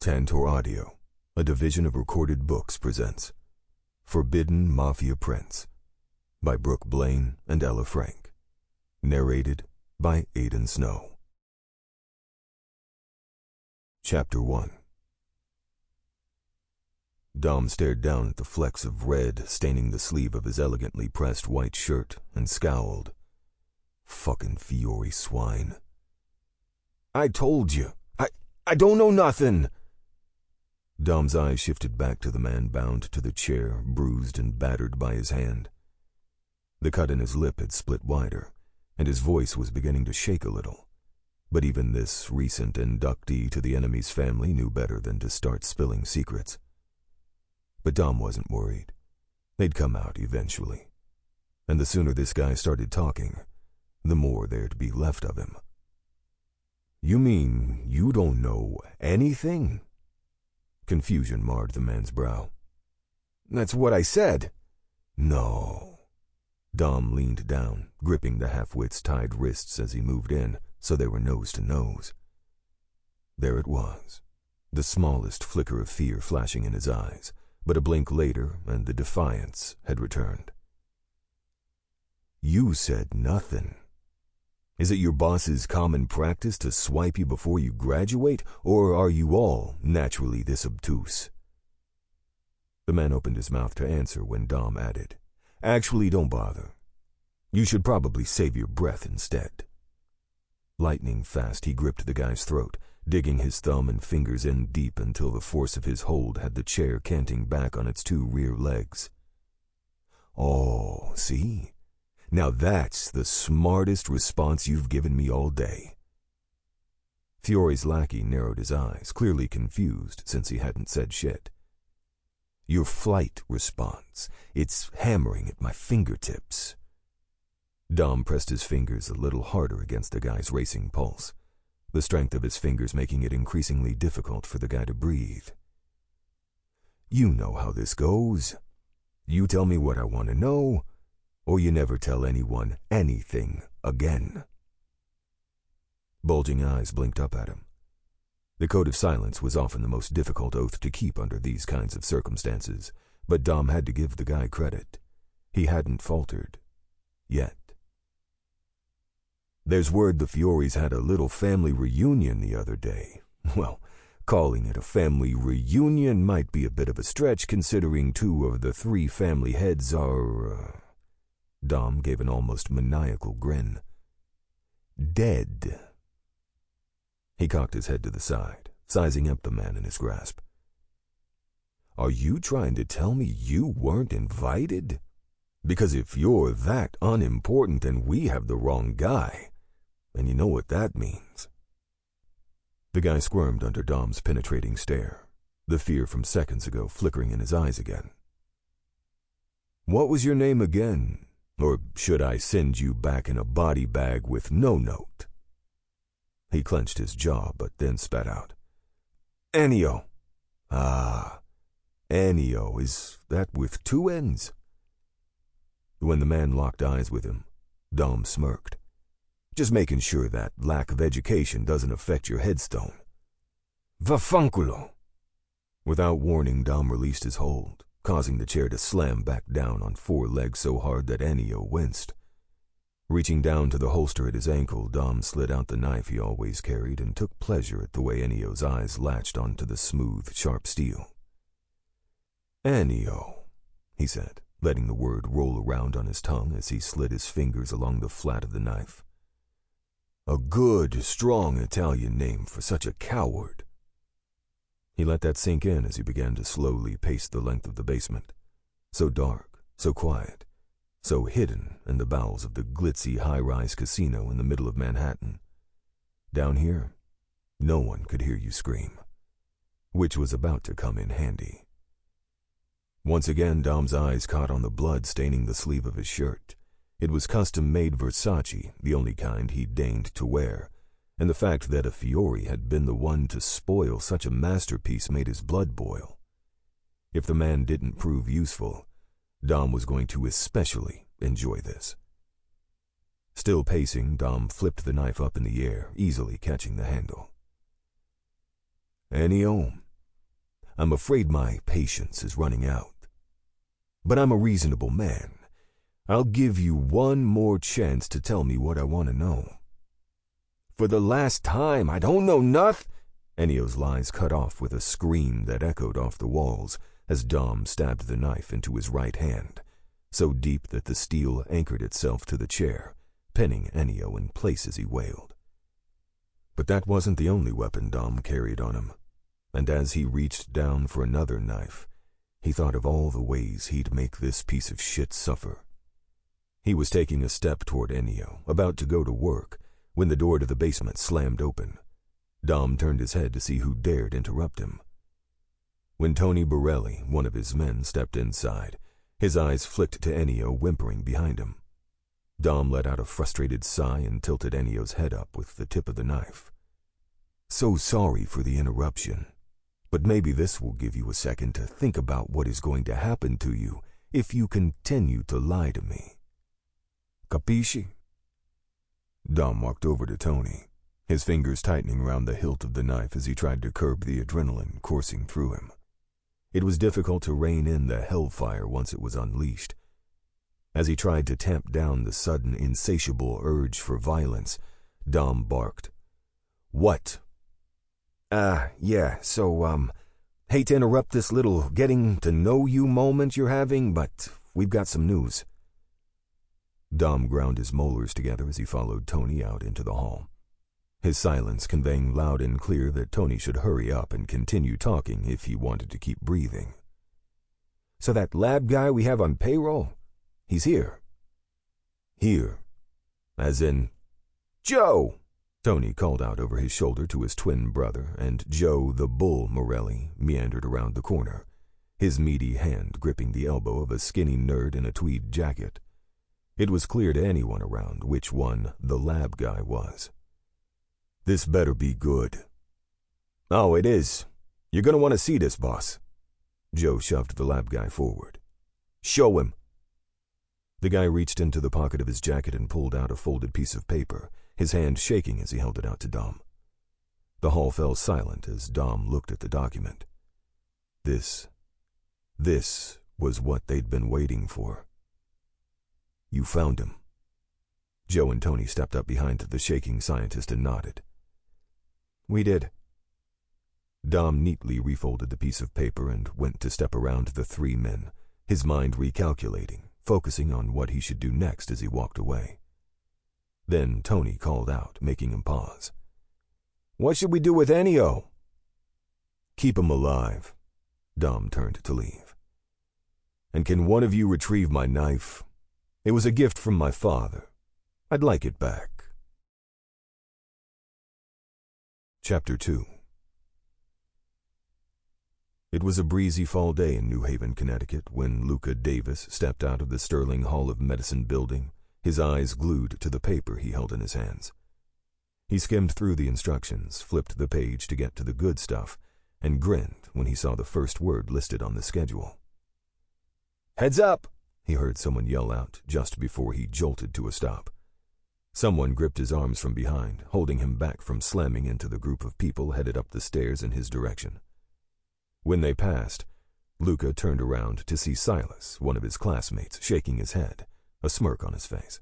Tantor Audio, a division of Recorded Books, presents Forbidden Mafia Prince by Brooke Blaine and Ella Frank. Narrated by Aidan Snow. Chapter 1. Dom stared down at the flecks of red staining the sleeve of his elegantly pressed white shirt and scowled. Fucking Fiore swine. I told you. I don't know nothing. Dom's eyes shifted back to the man bound to the chair, bruised and battered by his hand. The cut in his lip had split wider, and his voice was beginning to shake a little. But even this recent inductee to the enemy's family knew better than to start spilling secrets. But Dom wasn't worried. They'd come out eventually. And the sooner this guy started talking, the more there'd be left of him. You mean you don't know anything? Confusion marred the man's brow. That's what I said. No. Dom leaned down, gripping the half-wit's tied wrists as he moved in, so they were nose to nose. There it was, the smallest flicker of fear flashing in his eyes, but a blink later and the defiance had returned. You said nothing. Is it your boss's common practice to swipe you before you graduate, or are you all naturally this obtuse? The man opened his mouth to answer when Dom added, Actually, don't bother. You should probably save your breath instead. Lightning fast, he gripped the guy's throat, digging his thumb and fingers in deep until the force of his hold had the chair canting back on its two rear legs. Oh, see? Now that's the smartest response you've given me all day. Fiore's lackey narrowed his eyes, clearly confused since he hadn't said shit. Your flight response. It's hammering at my fingertips. Dom pressed his fingers a little harder against the guy's racing pulse, the strength of his fingers making it increasingly difficult for the guy to breathe. You know how this goes. You tell me what I want to know, or you never tell anyone anything again. Bulging eyes blinked up at him. The code of silence was often the most difficult oath to keep under these kinds of circumstances, but Dom had to give the guy credit. He hadn't faltered. Yet. There's word the Fiories had a little family reunion the other day. Well, calling it a family reunion might be a bit of a stretch considering two of the three family heads are... Dom gave an almost maniacal grin. Dead. He cocked his head to the side, sizing up the man in his grasp. Are you trying to tell me you weren't invited? Because if you're that unimportant, then we have the wrong guy. And you know what that means. The guy squirmed under Dom's penetrating stare, the fear from seconds ago flickering in his eyes again. What was your name again? Or should I send you back in a body bag with no note? He clenched his jaw, but then spat out. Ennio. Ah, Ennio, is that with two N's? When the man locked eyes with him, Dom smirked. Just making sure that lack of education doesn't affect your headstone. Vaffanculo. Without warning, Dom released his hold, causing the chair to slam back down on four legs so hard that Ennio winced. Reaching down to the holster at his ankle, Dom slid out the knife he always carried and took pleasure at the way Ennio's eyes latched onto the smooth, sharp steel. Ennio, he said, letting the word roll around on his tongue as he slid his fingers along the flat of the knife. A good, strong Italian name for such a coward. He let that sink in as he began to slowly pace the length of the basement. So dark, so quiet, so hidden in the bowels of the glitzy high-rise casino in the middle of Manhattan. Down here, no one could hear you scream, which was about to come in handy. Once again, Dom's eyes caught on the blood staining the sleeve of his shirt. It was custom-made Versace, the only kind he deigned to wear, and the fact that a Fiore had been the one to spoil such a masterpiece made his blood boil. If the man didn't prove useful, Dom was going to especially enjoy this. Still pacing, Dom flipped the knife up in the air, easily catching the handle. Ennio, I'm afraid my patience is running out. But I'm a reasonable man. I'll give you one more chance to tell me what I want to know." "For the last time, I don't know noth." Ennio's lies cut off with a scream that echoed off the walls as Dom stabbed the knife into his right hand, so deep that the steel anchored itself to the chair, pinning Ennio in place as he wailed. But that wasn't the only weapon Dom carried on him, and as he reached down for another knife, he thought of all the ways he'd make this piece of shit suffer. He was taking a step toward Ennio, about to go to work, when the door to the basement slammed open. Dom turned his head to see who dared interrupt him. When Tony Borelli, one of his men, stepped inside, his eyes flicked to Ennio whimpering behind him. Dom let out a frustrated sigh and tilted Ennio's head up with the tip of the knife. "So sorry for the interruption, but maybe this will give you a second to think about what is going to happen to you if you continue to lie to me. Capisci?" Dom walked over to Tony, his fingers tightening around the hilt of the knife as he tried to curb the adrenaline coursing through him. It was difficult to rein in the hellfire once it was unleashed. As he tried to tamp down the sudden, insatiable urge for violence, Dom barked. "What?" Hate to interrupt this little getting-to-know-you moment you're having, but we've got some news." Dom ground his molars together as he followed Tony out into the hall, his silence conveying loud and clear that Tony should hurry up and continue talking if he wanted to keep breathing. "So that lab guy we have on payroll, he's here." "Here? As in—" "Joe!" Tony called out over his shoulder to his twin brother, and Joe the Bull Morelli meandered around the corner, his meaty hand gripping the elbow of a skinny nerd in a tweed jacket. It was clear to anyone around which one the lab guy was. "This better be good." "Oh, it is. You're going to want to see this, boss." Joe shoved the lab guy forward. "Show him." The guy reached into the pocket of his jacket and pulled out a folded piece of paper, his hand shaking as he held it out to Dom. The hall fell silent as Dom looked at the document. This was what they'd been waiting for. "You found him." Joe and Tony stepped up behind the shaking scientist and nodded. "We did." Dom neatly refolded the piece of paper and went to step around the three men, his mind recalculating, focusing on what he should do next as he walked away. Then Tony called out, making him pause. "What should we do with Ennio?" "Keep him alive." Dom turned to leave. "And can one of you retrieve my knife? It was a gift from my father. I'd like it back." Chapter 2. It was a breezy fall day in New Haven, Connecticut, when Luca Davis stepped out of the Sterling Hall of Medicine building, his eyes glued to the paper he held in his hands. He skimmed through the instructions, flipped the page to get to the good stuff, and grinned when he saw the first word listed on the schedule. "Heads up!" he heard someone yell out just before he jolted to a stop. Someone gripped his arms from behind, holding him back from slamming into the group of people headed up the stairs in his direction. When they passed, Luca turned around to see Silas, one of his classmates, shaking his head, a smirk on his face.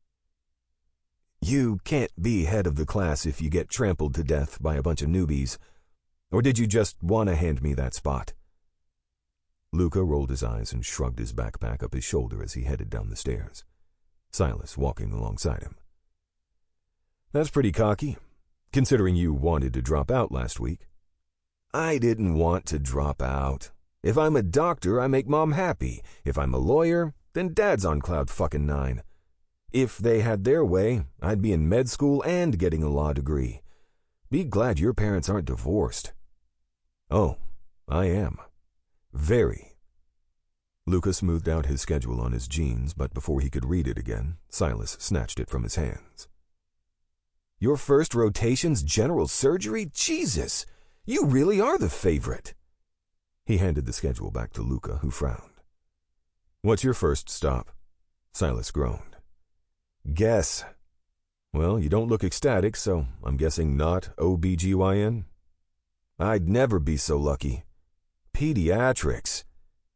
"You can't be head of the class if you get trampled to death by a bunch of newbies. Or did you just want to hand me that spot?" Luca rolled his eyes and shrugged his backpack up his shoulder as he headed down the stairs, Silas walking alongside him. "That's pretty cocky, considering you wanted to drop out last week." "I didn't want to drop out. If I'm a doctor, I make Mom happy. If I'm a lawyer, then Dad's on cloud fucking 9. If they had their way, I'd be in med school and getting a law degree. Be glad your parents aren't divorced." "Oh, I am. Very." Luca smoothed out his schedule on his jeans, but before he could read it again, Silas snatched it from his hands. "Your first rotation's general surgery? Jesus! You really are the favorite." He handed the schedule back to Luca, who frowned. "What's your first stop?" Silas groaned. "Guess." "Well, you don't look ecstatic, so I'm guessing not OBGYN?" "I'd never be so lucky." Pediatrics.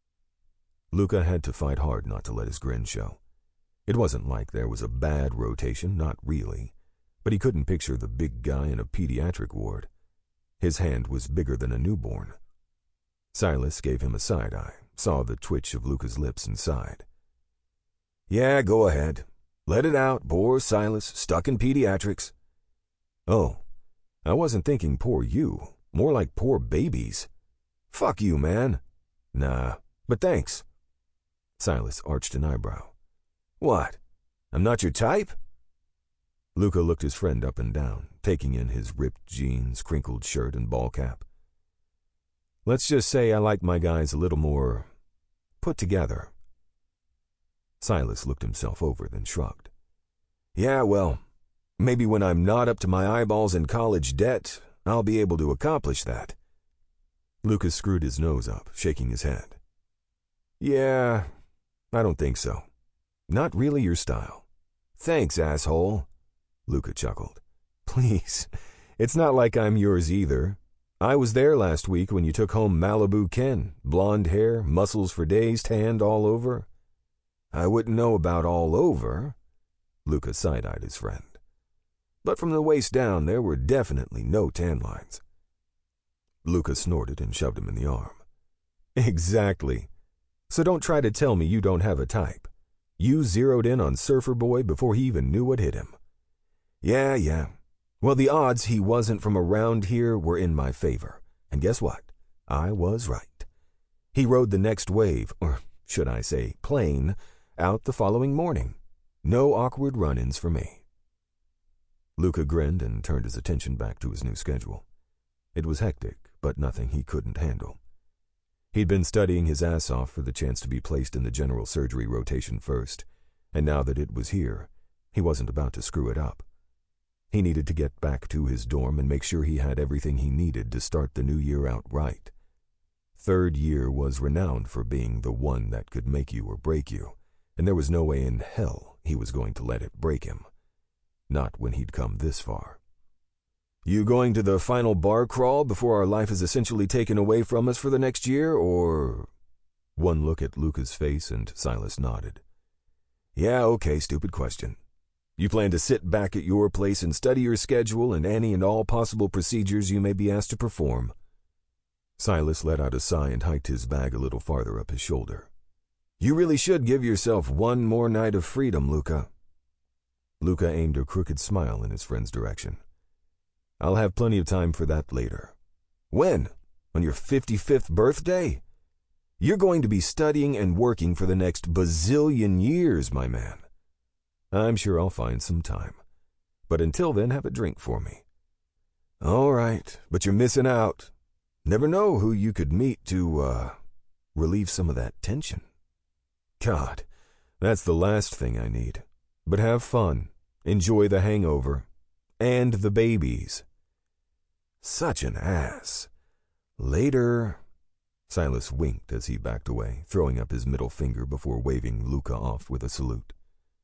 Luca had to fight hard not to let his grin show. It wasn't like there was a bad rotation, not really, but he couldn't picture the big guy in a pediatric ward. His hand was bigger than a newborn. Silas gave him a side-eye, saw the twitch of Luca's lips, and sighed. Yeah, go ahead. Let it out, poor Silas, stuck in pediatrics. Oh, I wasn't thinking poor you, more like poor babies. Fuck you, man. Nah, but thanks. Silas arched an eyebrow. What? I'm not your type? Luca looked his friend up and down, taking in his ripped jeans, crinkled shirt, and ball cap. Let's just say I like my guys a little more put together. Silas looked himself over, then shrugged. Yeah, well, maybe when I'm not up to my eyeballs in college debt, I'll be able to accomplish that. Lucas screwed his nose up, shaking his head. Yeah, I don't think so. Not really your style. Thanks, asshole. Luca chuckled. Please, it's not like I'm yours either. I was there last week when you took home Malibu Ken. Blonde hair, muscles for days, tanned all over. I wouldn't know about all over. Luca side-eyed his friend. But from the waist down, there were definitely no tan lines. Luca snorted and shoved him in the arm. Exactly. So don't try to tell me you don't have a type. You zeroed in on Surfer Boy before he even knew what hit him. Yeah. Well, the odds he wasn't from around here were in my favor. And guess what? I was right. He rode the next wave, or should I say plane, out the following morning. No awkward run-ins for me. Luca grinned and turned his attention back to his new schedule. It was hectic, but nothing he couldn't handle. He'd been studying his ass off for the chance to be placed in the general surgery rotation first, and now that it was here, he wasn't about to screw it up. He needed to get back to his dorm and make sure he had everything he needed to start the new year out right. Third year was renowned for being the one that could make you or break you, and there was no way in hell he was going to let it break him. Not when he'd come this far. You going to the final bar crawl before our life is essentially taken away from us for the next year, or... One look at Luca's face and Silas nodded. Yeah, okay, stupid question. You plan to sit back at your place and study your schedule and any and all possible procedures you may be asked to perform. Silas let out a sigh and hiked his bag a little farther up his shoulder. You really should give yourself one more night of freedom, Luca. Luca aimed a crooked smile in his friend's direction. I'll have plenty of time for that later. When? On your 55th birthday? You're going to be studying and working for the next bazillion years, my man. I'm sure I'll find some time. But until then, have a drink for me. All right, but you're missing out. Never know who you could meet to, relieve some of that tension. God, that's the last thing I need. But have fun. Enjoy the hangover. And the babies. Such an ass. Later. Silas winked as he backed away, throwing up his middle finger before waving Luca off with a salute.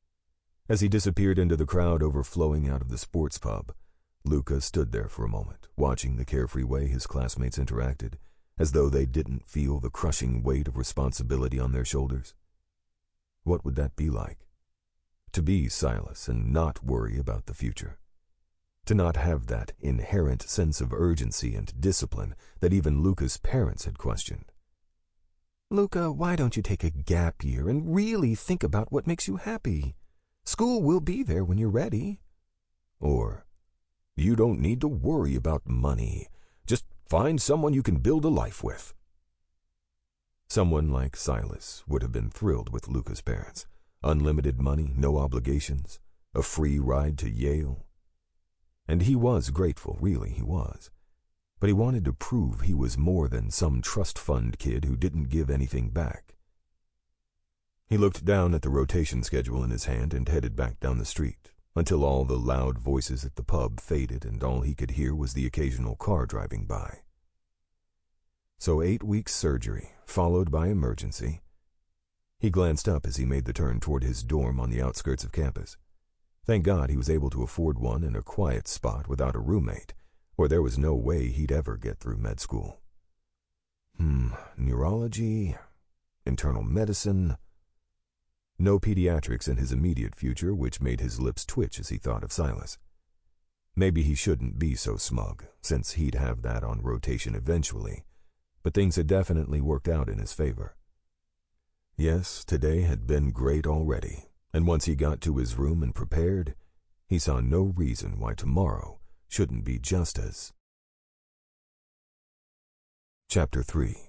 As he disappeared into the crowd overflowing out of the sports pub, Luca stood there for a moment, watching the carefree way his classmates interacted, as though they didn't feel the crushing weight of responsibility on their shoulders. What would that be like? To be Silas and not worry about the future. To not have that inherent sense of urgency and discipline that even Luca's parents had questioned. Luca, why don't you take a gap year and really think about what makes you happy? School will be there when you're ready. Or, you don't need to worry about money. Just find someone you can build a life with. Someone like Silas would have been thrilled with Luca's parents. Unlimited money, no obligations, a free ride to Yale. And he was grateful, really he was. But he wanted to prove he was more than some trust fund kid who didn't give anything back. He looked down at the rotation schedule in his hand and headed back down the street, until all the loud voices at the pub faded and all he could hear was the occasional car driving by. So 8 weeks surgery, followed by emergency. He glanced up as he made the turn toward his dorm on the outskirts of campus. Thank God he was able to afford one in a quiet spot without a roommate, or there was no way he'd ever get through med school. Neurology, internal medicine. No pediatrics in his immediate future, which made his lips twitch as he thought of Silas. Maybe he shouldn't be so smug, since he'd have that on rotation eventually, but things had definitely worked out in his favor. Yes, today had been great already, and once he got to his room and prepared, he saw no reason why tomorrow shouldn't be just as. Chapter 3.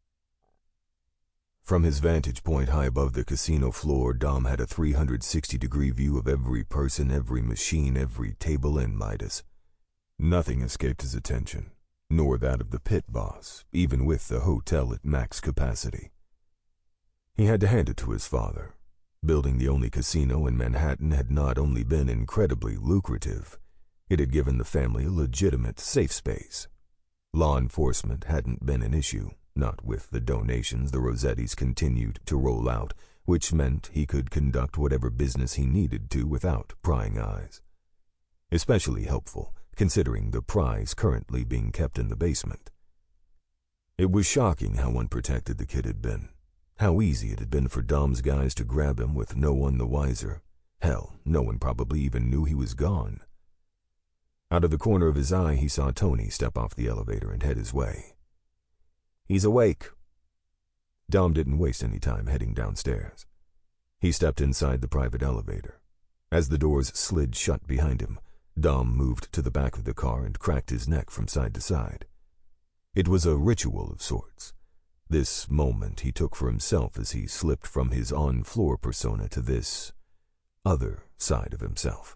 From his vantage point high above the casino floor, Dom had a 360-degree view of every person, every machine, every table in Midas. Nothing escaped his attention, nor that of the pit boss, even with the hotel at max capacity. He had to hand it to his father. Building the only casino in Manhattan had not only been incredibly lucrative, it had given the family a legitimate safe space. Law enforcement hadn't been an issue, not with the donations the Rossettis continued to roll out, which meant he could conduct whatever business he needed to without prying eyes. Especially helpful, considering the prize currently being kept in the basement. It was shocking how unprotected the kid had been. How easy it had been for Dom's guys to grab him with no one the wiser. Hell, no one probably even knew he was gone. Out of the corner of his eye, he saw Tony step off the elevator and head his way. "He's awake." Dom didn't waste any time heading downstairs. He stepped inside the private elevator. As the doors slid shut behind him, Dom moved to the back of the car and cracked his neck from side to side. It was a ritual of sorts. This moment he took for himself as he slipped from his on-floor persona to this other side of himself.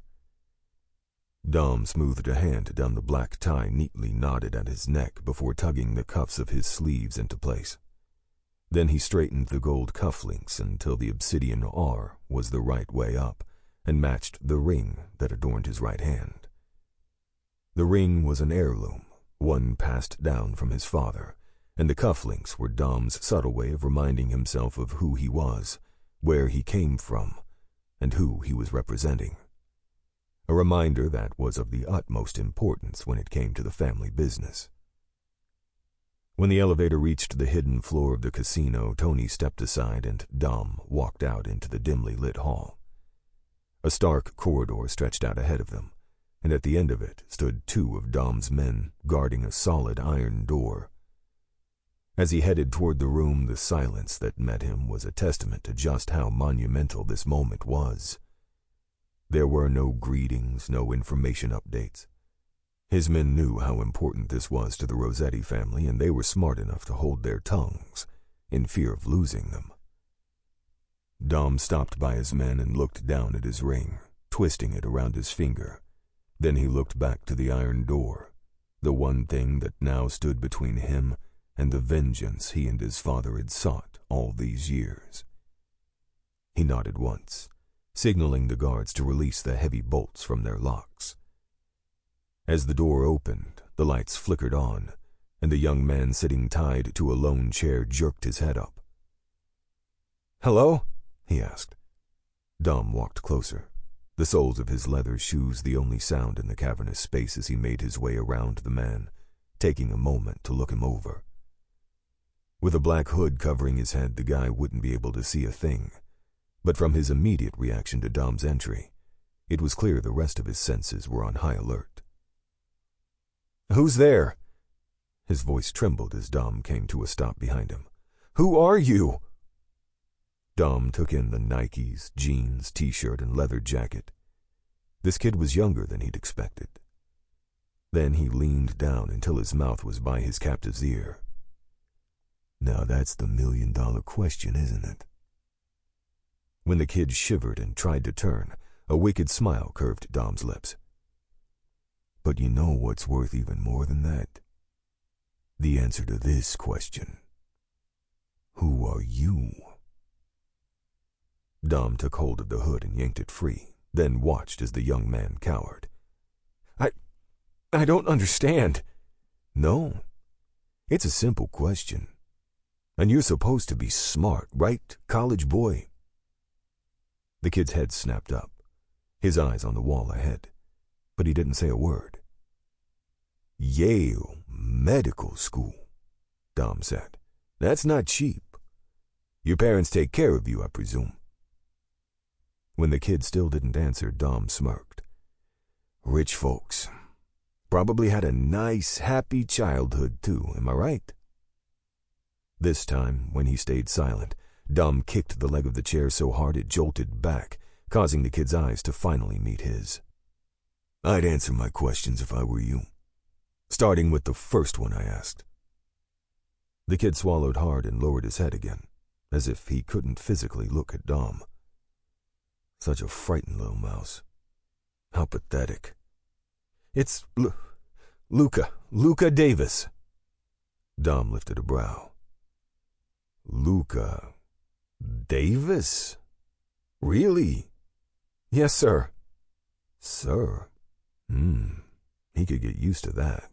Dom smoothed a hand down the black tie neatly knotted at his neck before tugging the cuffs of his sleeves into place. Then he straightened the gold cufflinks until the obsidian R was the right way up and matched the ring that adorned his right hand. The ring was an heirloom, one passed down from his father, and the cufflinks were Dom's subtle way of reminding himself of who he was, where he came from, and who he was representing. A reminder that was of the utmost importance when it came to the family business. When the elevator reached the hidden floor of the casino, Tony stepped aside and Dom walked out into the dimly lit hall. A stark corridor stretched out ahead of them, and at the end of it stood two of Dom's men guarding a solid iron door. As he headed toward the room, the silence that met him was a testament to just how monumental this moment was. There were no greetings, no information updates. His men knew how important this was to the Rossetti family, and they were smart enough to hold their tongues, in fear of losing them. Dom stopped by his men and looked down at his ring, twisting it around his finger. Then he looked back to the iron door, the one thing that now stood between him and the vengeance he and his father had sought all these years. He nodded once, signaling the guards to release the heavy bolts from their locks. As the door opened, the lights flickered on, and the young man sitting tied to a lone chair jerked his head up. "Hello?" he asked. Dom walked closer, the soles of his leather shoes the only sound in the cavernous space as he made his way around the man, taking a moment to look him over. With a black hood covering his head, the guy wouldn't be able to see a thing. But from his immediate reaction to Dom's entry, it was clear the rest of his senses were on high alert. "Who's there?" His voice trembled as Dom came to a stop behind him. "Who are you?" Dom took in the Nikes, jeans, t-shirt, and leather jacket. This kid was younger than he'd expected. Then he leaned down until his mouth was by his captive's ear. "Now that's the million-dollar question, isn't it?" When the kid shivered and tried to turn, a wicked smile curved Dom's lips. "But you know what's worth even more than that? The answer to this question. Who are you?" Dom took hold of the hood and yanked it free, then watched as the young man cowered. I don't understand." "No, it's a simple question. And you're supposed to be smart, right, college boy?" The kid's head snapped up, his eyes on the wall ahead, but he didn't say a word. "Yale Medical School," Dom said. That's not cheap. Your parents take care of you, I presume." When the kid still didn't answer, Dom smirked. "Rich folks. Probably had a nice, happy childhood, too, am I right?" This time, when he stayed silent, Dom kicked the leg of the chair so hard it jolted back, causing the kid's eyes to finally meet his. "I'd answer my questions if I were you. Starting with the first one I asked." The kid swallowed hard and lowered his head again, as if he couldn't physically look at Dom. Such a frightened little mouse. How pathetic. "It's Luca Davis." Dom lifted a brow. "Luca Davis? Really?" "Yes, sir." "Sir? He could get used to that."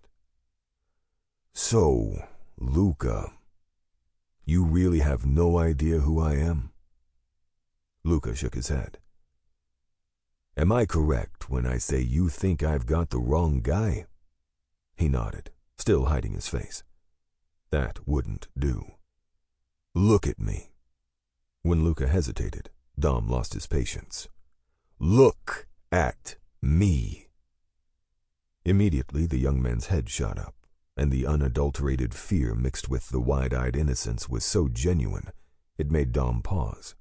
"So, Luca, you really have no idea who I am?" Luca shook his head. "Am I correct when I say you think I've got the wrong guy?" He nodded, still hiding his face. That wouldn't do. "Look at me." When Luca hesitated, Dom lost his patience. "Look at me." Immediately, the young man's head shot up, and the unadulterated fear mixed with the wide-eyed innocence was so genuine, it made Dom pause.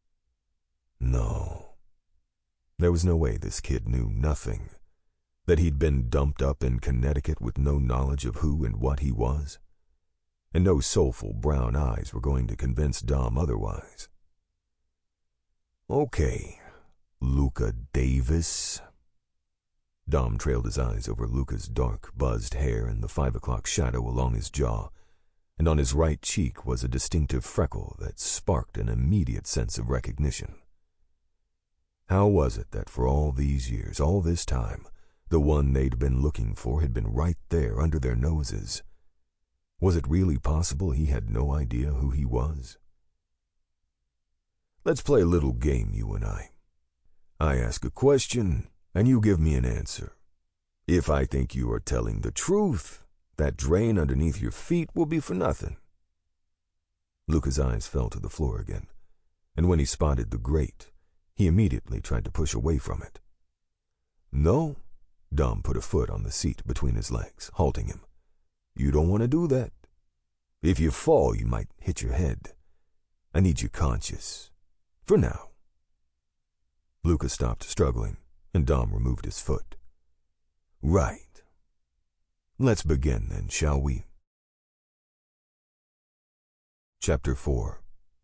No. There was no way this kid knew nothing, that he'd been dumped up in Connecticut with no knowledge of who and what he was, and no soulful brown eyes were going to convince Dom otherwise. "Okay, Luca Davis." Dom trailed his eyes over Luca's dark, buzzed hair and the 5 o'clock shadow along his jaw, and on his right cheek was a distinctive freckle that sparked an immediate sense of recognition. How was it that for all these years, all this time, the one they'd been looking for had been right there under their noses? Was it really possible he had no idea who he was? "Let's play a little game, you and I. I ask a question, and you give me an answer. If I think you are telling the truth, that drain underneath your feet will be for nothing." Luca's eyes fell to the floor again, and when he spotted the grate, he immediately tried to push away from it. "No." Dom put a foot on the seat between his legs, halting him. "You don't want to do that. If you fall, you might hit your head. I need you conscious. For now." Luca stopped struggling, and Dom removed his foot. "Right. Let's begin then, shall we?" Chapter 4.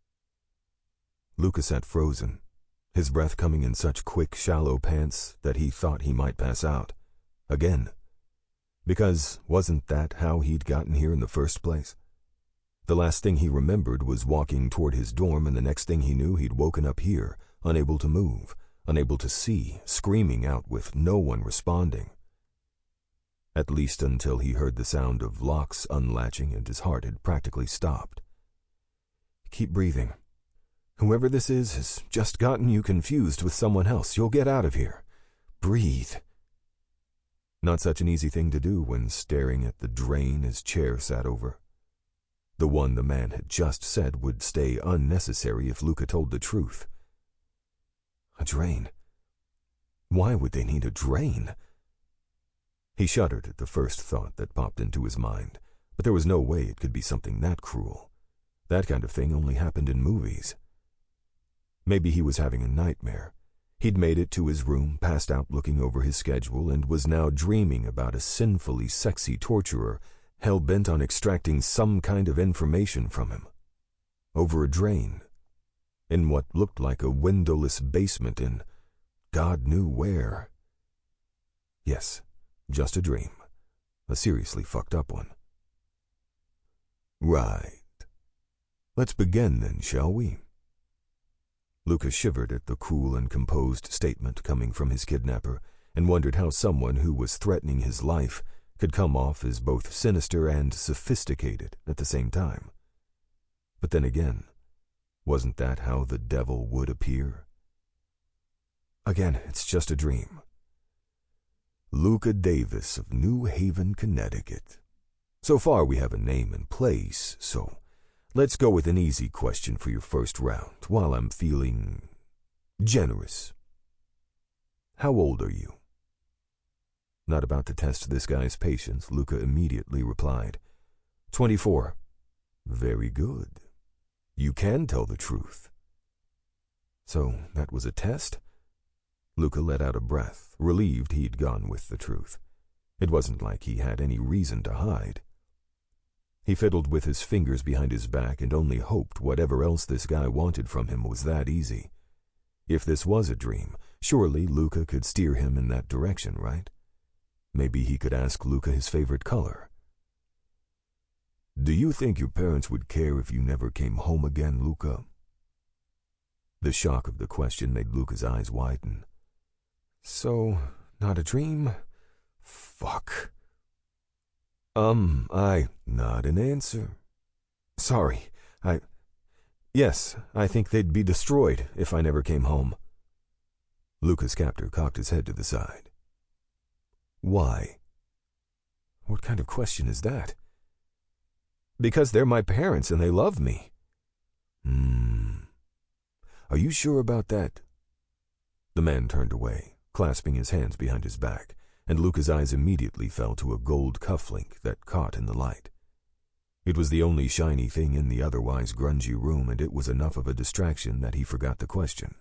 Luca sat frozen, his breath coming in such quick, shallow pants that he thought he might pass out. Again. Because wasn't that how he'd gotten here in the first place? The last thing he remembered was walking toward his dorm, and the next thing he knew he'd woken up here, unable to move, unable to see, screaming out with no one responding. At least until he heard the sound of locks unlatching and his heart had practically stopped. "Keep breathing. Whoever this is has just gotten you confused with someone else. You'll get out of here. Breathe." Not such an easy thing to do when staring at the drain his chair sat over. The one the man had just said would stay unnecessary if Luca told the truth. A drain? Why would they need a drain? He shuddered at the first thought that popped into his mind, but there was no way it could be something that cruel. That kind of thing only happened in movies. Maybe he was having a nightmare. He'd made it to his room, passed out looking over his schedule, and was now dreaming about a sinfully sexy torturer hell-bent on extracting some kind of information from him. Over a drain. In what looked like a windowless basement in God knew where. Yes, just a dream. A seriously fucked up one. Right. Let's begin then, shall we? Luca shivered at the cool and composed statement coming from his kidnapper and wondered how someone who was threatening his life could come off as both sinister and sophisticated at the same time. But then again, wasn't that how the devil would appear? Again, it's just a dream. Luca Davis of New Haven, Connecticut. So far we have a name and place, so let's go with an easy question for your first round, while I'm feeling generous. How old are you? Not about to test this guy's patience, Luca immediately replied, 24. Very good. You can tell the truth. So that was a test? Luca let out a breath, relieved he'd gone with the truth. It wasn't like he had any reason to hide. He fiddled with his fingers behind his back and only hoped whatever else this guy wanted from him was that easy. If this was a dream, surely Luca could steer him in that direction, right? Maybe he could ask Luca his favorite color. Do you think your parents would care if you never came home again, Luca? The shock of the question made Luca's eyes widen. So, not a dream? Fuck. Not an answer. Sorry, Yes, I think they'd be destroyed if I never came home. Luca's captor cocked his head to the side. Why? What kind of question is that? Because they're my parents and they love me. Are you sure about that? The man turned away, clasping his hands behind his back, and Luca's eyes immediately fell to a gold cufflink that caught in the light. It was the only shiny thing in the otherwise grungy room, and it was enough of a distraction that he forgot the question.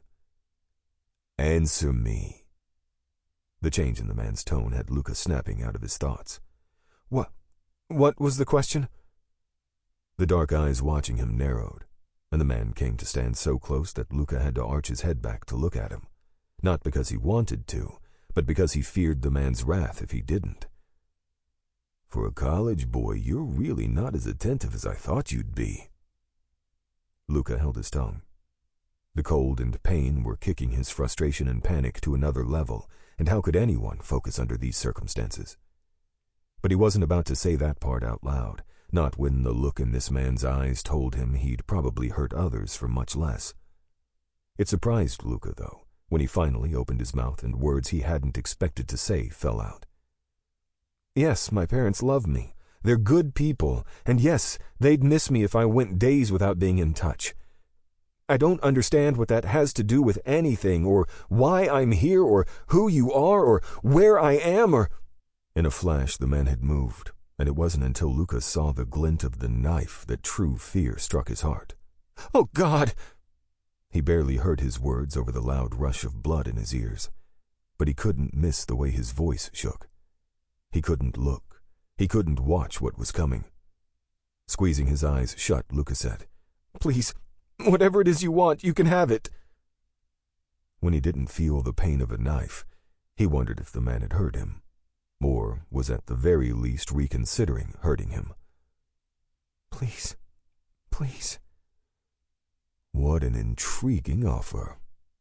Answer me. The change in the man's tone had Luca snapping out of his thoughts. What was the question? The dark eyes watching him narrowed, and the man came to stand so close that Luca had to arch his head back to look at him, not because he wanted to, but because he feared the man's wrath if he didn't. For a college boy, you're really not as attentive as I thought you'd be. Luca held his tongue. The cold and pain were kicking his frustration and panic to another level, and how could anyone focus under these circumstances? But he wasn't about to say that part out loud, not when the look in this man's eyes told him he'd probably hurt others for much less. It surprised Luca, though, when he finally opened his mouth and words he hadn't expected to say fell out. Yes, my parents love me. They're good people, and yes, they'd miss me if I went days without being in touch. I don't understand what that has to do with anything, or why I'm here, or who you are, or where I am, or... In a flash, the man had moved, and it wasn't until Luca saw the glint of the knife that true fear struck his heart. Oh, God! He barely heard his words over the loud rush of blood in his ears, but he couldn't miss the way his voice shook. He couldn't look. He couldn't watch what was coming. Squeezing his eyes shut, Luca said, Please, whatever it is you want, you can have it. When he didn't feel the pain of a knife, he wondered if the man had hurt him, or was at the very least reconsidering hurting him. Please, please. What an intriguing offer.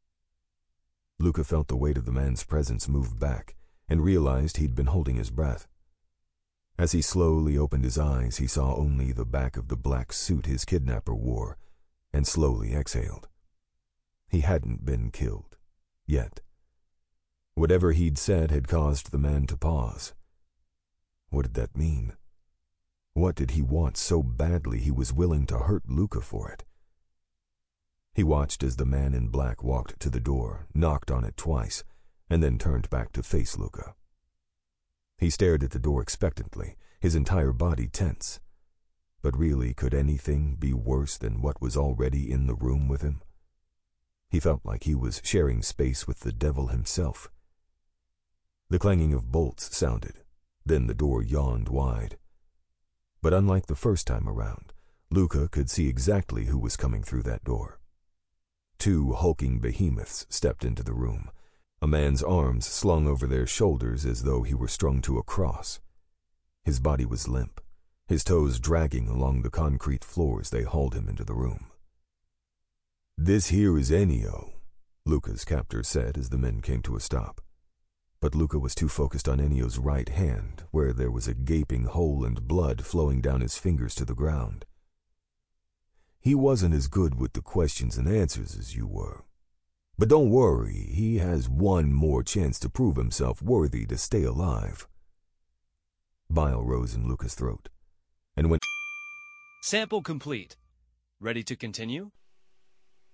Luca felt the weight of the man's presence move back, and realized he'd been holding his breath. As he slowly opened his eyes, he saw only the back of the black suit his kidnapper wore, and slowly exhaled. He hadn't been killed, yet. Whatever he'd said had caused the man to pause. What did that mean? What did he want so badly he was willing to hurt Luca for it? He watched as the man in black walked to the door, knocked on it twice, and then turned back to face Luca. He stared at the door expectantly, his entire body tense. But really, could anything be worse than what was already in the room with him? He felt like he was sharing space with the devil himself. The clanging of bolts sounded, then the door yawned wide. But unlike the first time around, Luca could see exactly who was coming through that door. Two hulking behemoths stepped into the room, a man's arms slung over their shoulders as though he were strung to a cross. His body was limp, his toes dragging along the concrete floors they hauled him into the room. This here is Ennio, Luca's captor said as the men came to a stop. But Luca was too focused on Ennio's right hand, where there was a gaping hole and blood flowing down his fingers to the ground. He wasn't as good with the questions and answers as you were. But don't worry, he has one more chance to prove himself worthy to stay alive. Bile rose in Luca's throat, and when... Sample complete. Ready to continue?